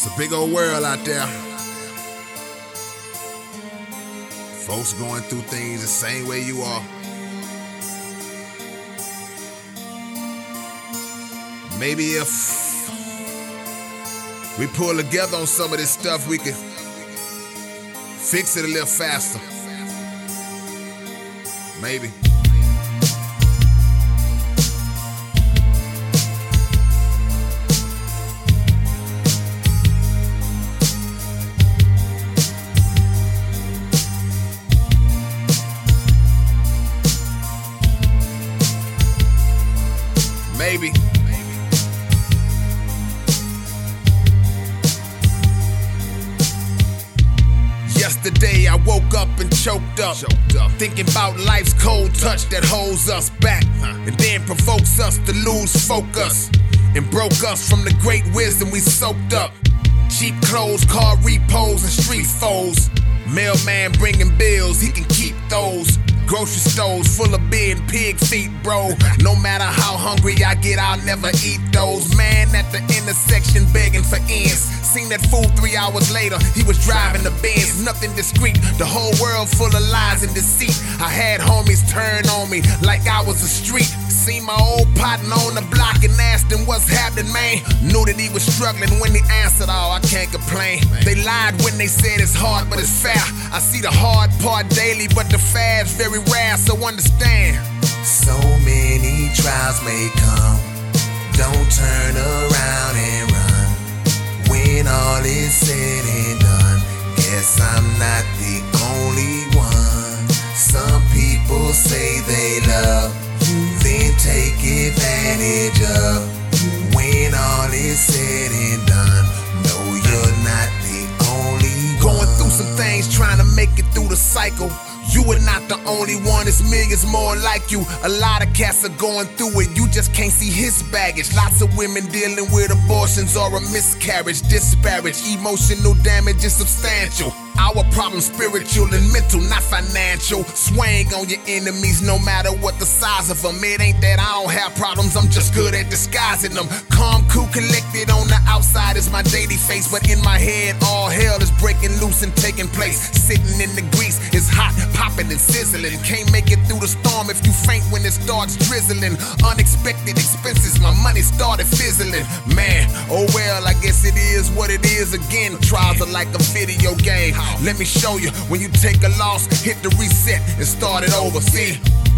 It's a big old world out there. Folks going through things the same way you are. Maybe if we pull together on some of this stuff, we could fix it a little faster. Maybe. Maybe. Yesterday I woke up and choked up, thinking about life's cold touch that holds us back, and then provokes us to lose focus, and broke us from the great wisdom we soaked up. Cheap clothes, car repos, and street foes. Mailman bringing bills, he can keep those. Grocery stores full of beer and pig feet, bro. No matter how hungry I get, I'll never eat those. Man at the intersection begging for ends. Seen that fool 3 hours later, he was driving the Benz. Nothing discreet, the whole world full of lies and deceit. I had homies turn on me like I was a street. Seen my old partner on the block and asked him what's happening, man. Knew that he was struggling when he answered, oh, I can't complain. They lied when they said it's hard, but it's fair. I see the hard part daily, but the fair's very rare, so understand. So many trials may come, don't turn around and run. When all is said and done, guess I'm not the only one. Some people say they love, then take advantage of. When all is said and done, no, you're not the only one. Going through some things, trying to make it through the cycle. You are not the only one, it's millions more like you. A lot of cats are going through it, you just can't see his baggage. Lots of women dealing with abortions or a miscarriage. Disparage, emotional damage is substantial. Our problem spiritual and mental, not financial. Swing on your enemies no matter what the size of them. It ain't that I don't have problems, I'm just good at disguising them. Calm, cool, collected on the outside is my daily face, but in my head all hell is breaking loose and taking place. Sitting in the grease, it's hot, popping and sizzling. Can't make it through the storm if you faint when it starts drizzling. Unexpected expenses, my money started fizzling. Man, oh well, I guess it is what it is again. Trials are like a video game. Let me show you, when you take a loss, hit the reset and start it over, see?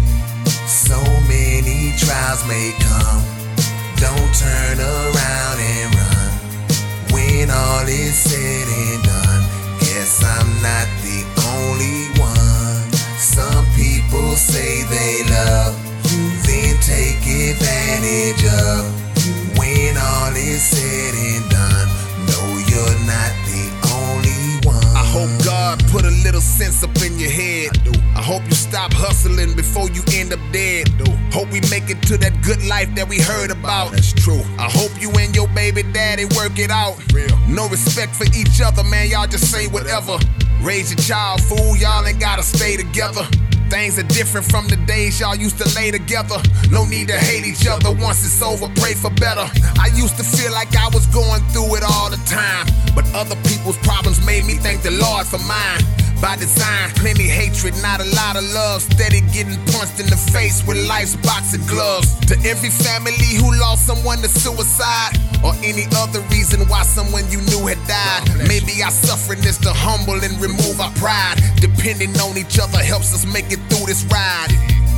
So many trials may come, don't turn around and run. When all is said and done, guess I'm not the only one. Some people say they love, then take advantage of. When all is said and done, no, you're not the only one. I hope God put a little sense up in your head. I hope you stop hustling before you end up dead. Hope we make it to that good life that we heard about. That's true. I hope you and your baby daddy work it out. Real. No respect for each other, man, y'all just say whatever. Raise your child, fool, y'all ain't gotta stay together. Things are different from the days y'all used to lay together. No need to hate each other, once it's over, pray for better. I used to feel like I was going through it all the time, but other people's problems made me thank the Lord for mine. By design, plenty hatred, not a lot of love. Steady getting punched in the face with life's boxing gloves. To every family who lost someone to suicide, or any other reason why someone you knew had died. Maybe our suffering is to humble and remove our pride. Depending on each other helps us make it through this ride.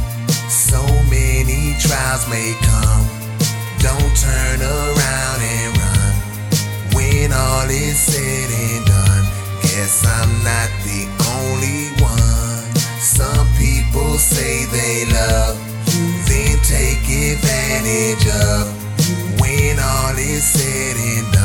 So many trials may come, don't turn around and run. When all is said and done, guess I'm not the only one. Some people say they love, then take advantage of. When all is said and done,